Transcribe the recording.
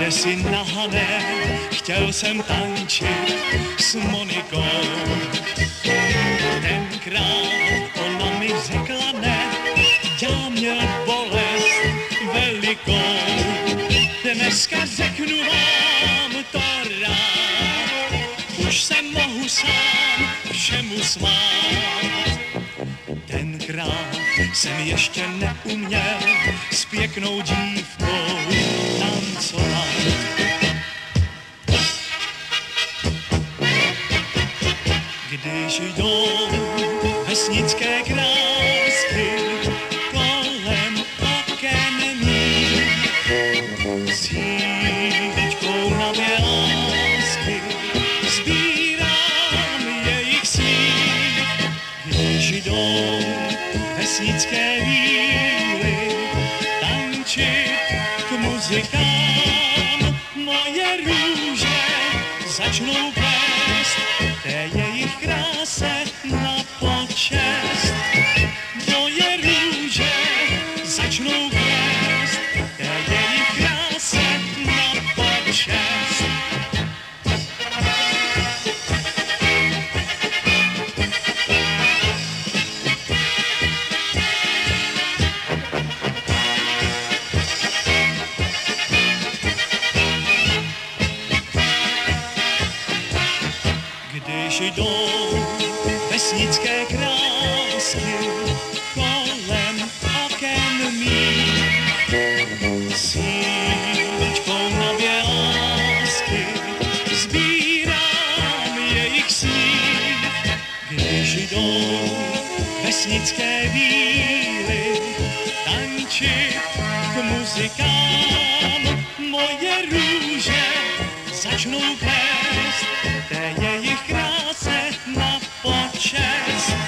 kde si nahané, chtěl jsem tančit s Monikou. Tenkrát ona mi řekla ne, já měl bolest velikou. Dneska řeknu vám to rád, už se mohu sám všemu smát. Tenkrát jsem ještě neuměl s pěknou dívkou tancovat. Když jdou vesnické krásky kolem oken mých, s jíčkou na bělásky sbírám jejich smích. Když jdou vesnické víly tančit k muzikám, moje růže začnou plést té jejich kráse na počest. Moje růže začnou plést té jejich kráse na počest. Když jdou vesnické krásky kolem oken mých, s jíčkou na bělásky sbírám jejich smích. Když jdou vesnické víly tančit k muzikám, moje růže začnou plést té jejich kráse na počest.